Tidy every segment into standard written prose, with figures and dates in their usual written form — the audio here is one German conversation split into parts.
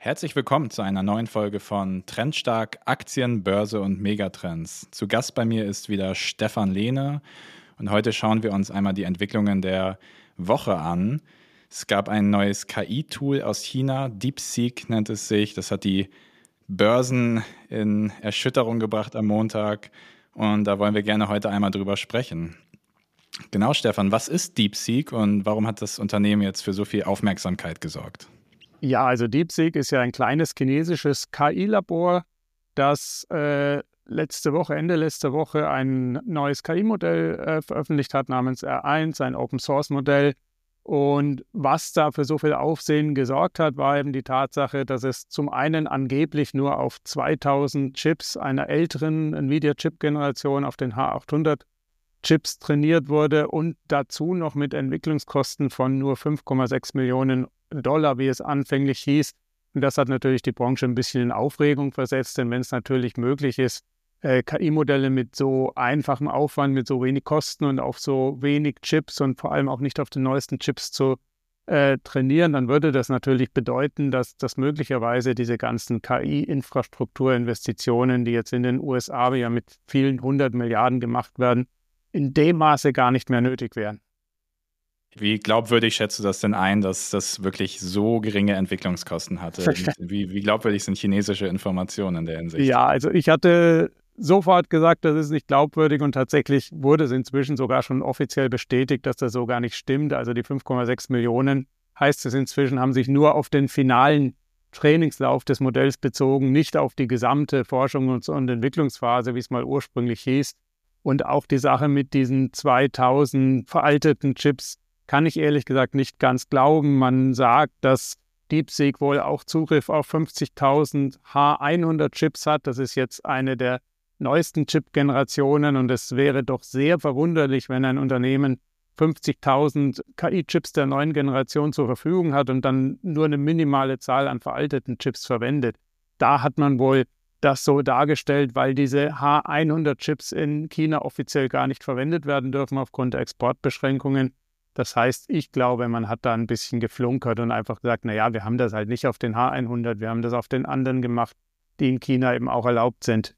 Herzlich willkommen zu einer neuen Folge von Trendstark Aktien, Börse und Megatrends. Zu Gast bei mir ist wieder Stefan Lehne und heute schauen wir uns einmal die Entwicklungen der Woche an. Es gab ein neues KI-Tool aus China, DeepSeek nennt es sich. Das hat die Börsen in Erschütterung gebracht am Montag und da wollen wir gerne heute einmal drüber sprechen. Genau, Stefan, was ist DeepSeek und warum hat das Unternehmen jetzt für so viel Aufmerksamkeit gesorgt? Ja, also DeepSeek ist ja ein kleines chinesisches KI-Labor, das Ende letzte Woche ein neues KI-Modell veröffentlicht hat namens R1, ein Open-Source-Modell. Und was da für so viel Aufsehen gesorgt hat, war eben die Tatsache, dass es zum einen angeblich nur auf 2000 Chips einer älteren NVIDIA-Chip-Generation auf den H800 Chips trainiert wurde und dazu noch mit Entwicklungskosten von nur 5,6 Millionen $, wie es anfänglich hieß. Und das hat natürlich die Branche ein bisschen in Aufregung versetzt, denn wenn es natürlich möglich ist, KI-Modelle mit so einfachem Aufwand, mit so wenig Kosten und auf so wenig Chips und vor allem auch nicht auf den neuesten Chips zu trainieren, dann würde das natürlich bedeuten, dass möglicherweise diese ganzen KI-Infrastrukturinvestitionen, die jetzt in den USA ja mit vielen 100 Milliarden gemacht werden, in dem Maße gar nicht mehr nötig wären. Wie glaubwürdig schätzt du das denn ein, dass das wirklich so geringe Entwicklungskosten hatte? Wie glaubwürdig sind chinesische Informationen in der Hinsicht? Ja, also ich hatte sofort gesagt, das ist nicht glaubwürdig und tatsächlich wurde es inzwischen sogar schon offiziell bestätigt, dass das so gar nicht stimmt. Also die 5,6 Millionen heißt es inzwischen, haben sich nur auf den finalen Trainingslauf des Modells bezogen, nicht auf die gesamte Forschung und Entwicklungsphase, wie es mal ursprünglich hieß. Und auch die Sache mit diesen 2000 veralteten Chips kann ich ehrlich gesagt nicht ganz glauben. Man sagt, dass DeepSeek wohl auch Zugriff auf 50.000 H100 Chips hat. Das ist jetzt eine der neuesten Chip-Generationen und es wäre doch sehr verwunderlich, wenn ein Unternehmen 50.000 KI-Chips der neuen Generation zur Verfügung hat und dann nur eine minimale Zahl an veralteten Chips verwendet. Da hat man wohl das so dargestellt, weil diese H100-Chips in China offiziell gar nicht verwendet werden dürfen aufgrund der Exportbeschränkungen. Das heißt, ich glaube, man hat da ein bisschen geflunkert und einfach gesagt, naja, wir haben das halt nicht auf den H100, wir haben das auf den anderen gemacht, die in China eben auch erlaubt sind.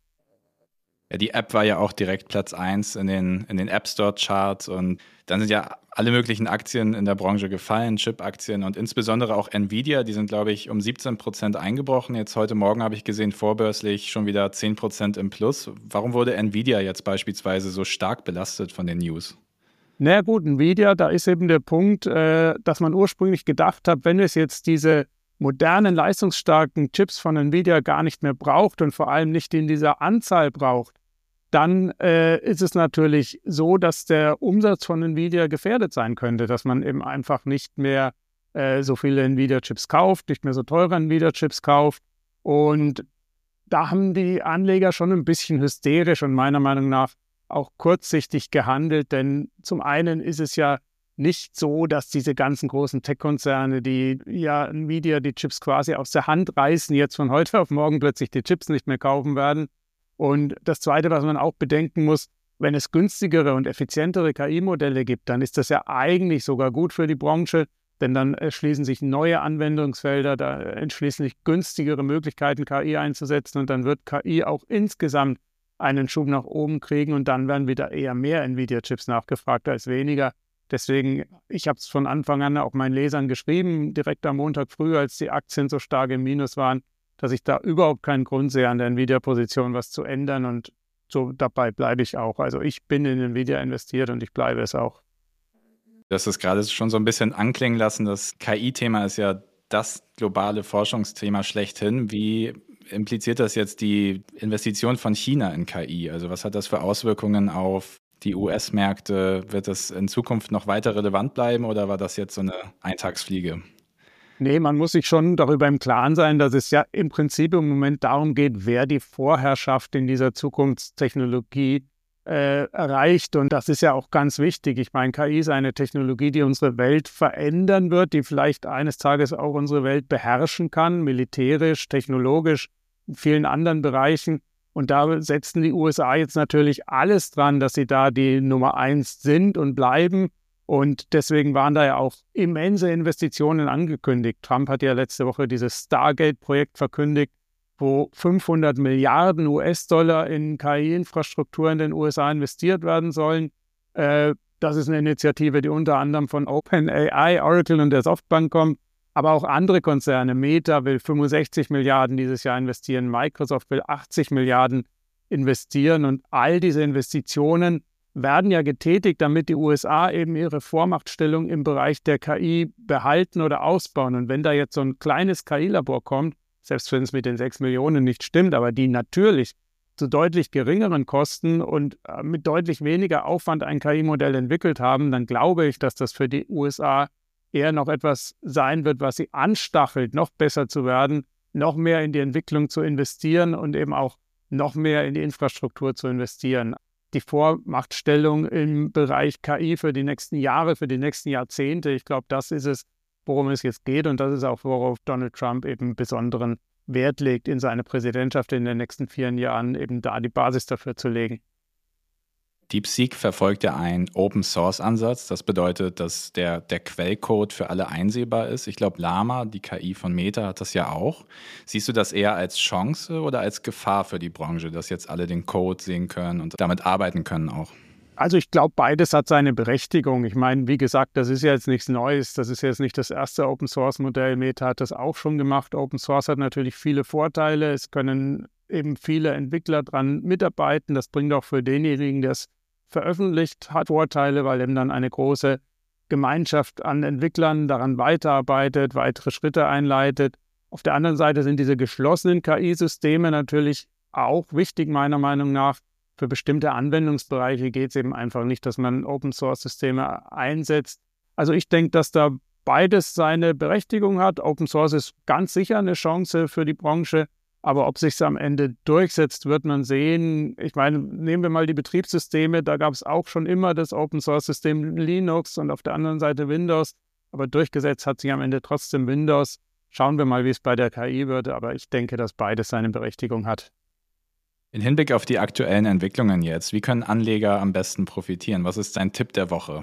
Ja, die App war ja auch direkt Platz 1 in den App Store Charts und dann sind ja alle möglichen Aktien in der Branche gefallen, Chip-Aktien und insbesondere auch Nvidia, die sind, glaube ich, um 17% eingebrochen. Jetzt heute Morgen habe ich gesehen, vorbörslich schon wieder 10% im Plus. Warum wurde Nvidia jetzt beispielsweise so stark belastet von den News? Na ja, gut, Nvidia, da ist eben der Punkt, dass man ursprünglich gedacht hat, wenn es jetzt diese modernen, leistungsstarken Chips von Nvidia gar nicht mehr braucht und vor allem nicht in dieser Anzahl braucht, dann ist es natürlich so, dass der Umsatz von Nvidia gefährdet sein könnte, dass man eben einfach nicht mehr so viele Nvidia-Chips kauft, nicht mehr so teure Nvidia-Chips kauft. Und da haben die Anleger schon ein bisschen hysterisch und meiner Meinung nach auch kurzsichtig gehandelt, denn zum einen ist es ja nicht so, dass diese ganzen großen Tech-Konzerne, die ja Nvidia die Chips quasi aus der Hand reißen, jetzt von heute auf morgen plötzlich die Chips nicht mehr kaufen werden. Und das Zweite, was man auch bedenken muss, wenn es günstigere und effizientere KI-Modelle gibt, dann ist das ja eigentlich sogar gut für die Branche, denn dann erschließen sich neue Anwendungsfelder, da entschließen sich günstigere Möglichkeiten, KI einzusetzen und dann wird KI auch insgesamt einen Schub nach oben kriegen und dann werden wieder eher mehr Nvidia-Chips nachgefragt als weniger. Deswegen, ich habe es von Anfang an auch meinen Lesern geschrieben, direkt am Montag früh, als die Aktien so stark im Minus waren, dass ich da überhaupt keinen Grund sehe, an der Nvidia-Position was zu ändern und so dabei bleibe ich auch. Also ich bin in Nvidia investiert und ich bleibe es auch. Das ist gerade schon so ein bisschen anklingen lassen, das KI-Thema ist ja das globale Forschungsthema schlechthin. Wie impliziert das jetzt die Investition von China in KI? Also was hat das für Auswirkungen auf die US-Märkte? Wird das in Zukunft noch weiter relevant bleiben oder war das jetzt so eine Eintagsfliege? Nee, man muss sich schon darüber im Klaren sein, dass es ja im Prinzip im Moment darum geht, wer die Vorherrschaft in dieser Zukunftstechnologie erreicht. Und das ist ja auch ganz wichtig. Ich meine, KI ist eine Technologie, die unsere Welt verändern wird, die vielleicht eines Tages auch unsere Welt beherrschen kann, militärisch, technologisch, in vielen anderen Bereichen. Und da setzen die USA jetzt natürlich alles dran, dass sie da die Nummer 1 sind und bleiben. Und deswegen waren da ja auch immense Investitionen angekündigt. Trump hat ja letzte Woche dieses Stargate-Projekt verkündigt, wo 500 Milliarden US-Dollar in KI-Infrastruktur in den USA investiert werden sollen. Das ist eine Initiative, die unter anderem von OpenAI, Oracle und der Softbank kommt. Aber auch andere Konzerne. Meta will 65 Milliarden dieses Jahr investieren. Microsoft will 80 Milliarden investieren. Und all diese Investitionen werden ja getätigt, damit die USA eben ihre Vormachtstellung im Bereich der KI behalten oder ausbauen. Und wenn da jetzt so ein kleines KI-Labor kommt, selbst wenn es mit den 6 Millionen nicht stimmt, aber die natürlich zu deutlich geringeren Kosten und mit deutlich weniger Aufwand ein KI-Modell entwickelt haben, dann glaube ich, dass das für die USA eher noch etwas sein wird, was sie anstachelt, noch besser zu werden, noch mehr in die Entwicklung zu investieren und eben auch noch mehr in die Infrastruktur zu investieren. Die Vormachtstellung im Bereich KI für die nächsten Jahre, für die nächsten Jahrzehnte, ich glaube, das ist es, worum es jetzt geht. Und das ist auch, worauf Donald Trump eben besonderen Wert legt in seine Präsidentschaft in den nächsten 4 Jahren, eben da die Basis dafür zu legen. DeepSeek verfolgt ja einen Open-Source-Ansatz. Das bedeutet, dass der Quellcode für alle einsehbar ist. Ich glaube, Llama, die KI von Meta, hat das ja auch. Siehst du das eher als Chance oder als Gefahr für die Branche, dass jetzt alle den Code sehen können und damit arbeiten können auch? Also ich glaube, beides hat seine Berechtigung. Ich meine, wie gesagt, das ist ja jetzt nichts Neues. Das ist jetzt nicht das erste Open-Source-Modell. Meta hat das auch schon gemacht. Open Source hat natürlich viele Vorteile. Es können eben viele Entwickler dran mitarbeiten. Das bringt auch für denjenigen, der es veröffentlicht hat, Vorteile, weil eben dann eine große Gemeinschaft an Entwicklern daran weiterarbeitet, weitere Schritte einleitet. Auf der anderen Seite sind diese geschlossenen KI-Systeme natürlich auch wichtig, meiner Meinung nach. Für bestimmte Anwendungsbereiche geht es eben einfach nicht, dass man Open-Source-Systeme einsetzt. Also ich denke, dass da beides seine Berechtigung hat. Open Source ist ganz sicher eine Chance für die Branche. Aber ob sich es am Ende durchsetzt, wird man sehen. Ich meine, nehmen wir mal die Betriebssysteme. Da gab es auch schon immer das Open-Source-System Linux und auf der anderen Seite Windows. Aber durchgesetzt hat sich am Ende trotzdem Windows. Schauen wir mal, wie es bei der KI wird. Aber ich denke, dass beides seine Berechtigung hat. In Hinblick auf die aktuellen Entwicklungen jetzt, wie können Anleger am besten profitieren? Was ist dein Tipp der Woche?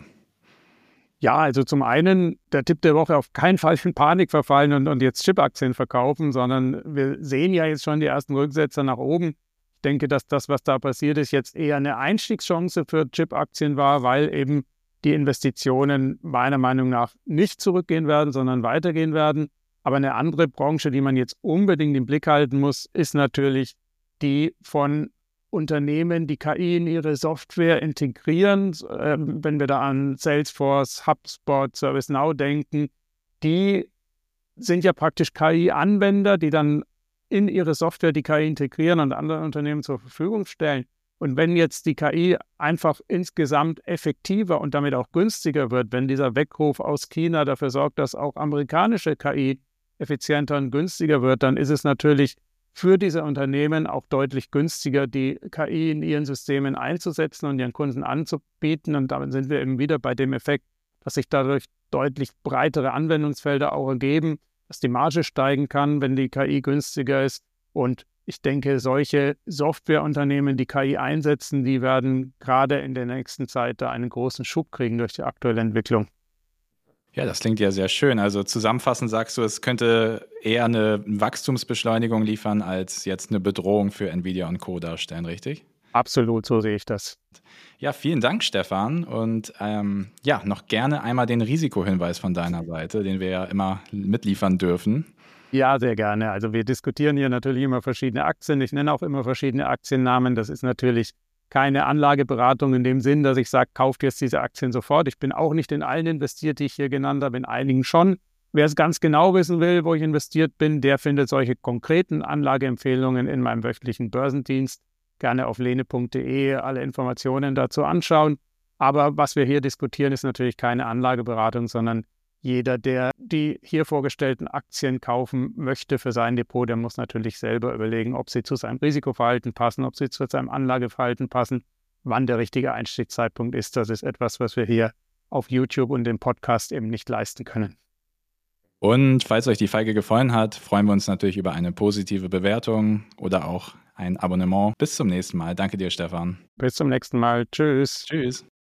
Ja, also zum einen der Tipp der Woche, auf keinen Fall in Panik verfallen und jetzt Chip-Aktien verkaufen, sondern wir sehen ja jetzt schon die ersten Rücksetzer nach oben. Ich denke, dass das, was da passiert ist, jetzt eher eine Einstiegschance für Chip-Aktien war, weil eben die Investitionen meiner Meinung nach nicht zurückgehen werden, sondern weitergehen werden. Aber eine andere Branche, die man jetzt unbedingt im Blick halten muss, ist natürlich die von Unternehmen, die KI in ihre Software integrieren, wenn wir da an Salesforce, HubSpot, ServiceNow denken, die sind ja praktisch KI-Anwender, die dann in ihre Software die KI integrieren und anderen Unternehmen zur Verfügung stellen. Und wenn jetzt die KI einfach insgesamt effektiver und damit auch günstiger wird, wenn dieser Weckruf aus China dafür sorgt, dass auch amerikanische KI effizienter und günstiger wird, dann ist es natürlich für diese Unternehmen auch deutlich günstiger, die KI in ihren Systemen einzusetzen und ihren Kunden anzubieten. Und damit sind wir eben wieder bei dem Effekt, dass sich dadurch deutlich breitere Anwendungsfelder auch ergeben, dass die Marge steigen kann, wenn die KI günstiger ist. Und ich denke, solche Softwareunternehmen, die KI einsetzen, die werden gerade in der nächsten Zeit da einen großen Schub kriegen durch die aktuelle Entwicklung. Ja, das klingt ja sehr schön. Also zusammenfassend sagst du, es könnte eher eine Wachstumsbeschleunigung liefern, als jetzt eine Bedrohung für Nvidia und Co. darstellen, richtig? Absolut, so sehe ich das. Ja, vielen Dank, Stefan. Und noch gerne einmal den Risikohinweis von deiner Seite, den wir ja immer mitliefern dürfen. Ja, sehr gerne. Also wir diskutieren hier natürlich immer verschiedene Aktien. Ich nenne auch immer verschiedene Aktiennamen. Das ist natürlich keine Anlageberatung in dem Sinn, dass ich sage, kauft jetzt diese Aktien sofort. Ich bin auch nicht in allen investiert, die ich hier genannt habe, in einigen schon. Wer es ganz genau wissen will, wo ich investiert bin, der findet solche konkreten Anlageempfehlungen in meinem wöchentlichen Börsendienst. Gerne auf lene.de alle Informationen dazu anschauen. Aber was wir hier diskutieren, ist natürlich keine Anlageberatung, sondern jeder, der die hier vorgestellten Aktien kaufen möchte für sein Depot, der muss natürlich selber überlegen, ob sie zu seinem Risikoverhalten passen, ob sie zu seinem Anlageverhalten passen, wann der richtige Einstiegszeitpunkt ist. Das ist etwas, was wir hier auf YouTube und im Podcast eben nicht leisten können. Und falls euch die Folge gefallen hat, freuen wir uns natürlich über eine positive Bewertung oder auch ein Abonnement. Bis zum nächsten Mal. Danke dir, Stefan. Bis zum nächsten Mal. Tschüss. Tschüss.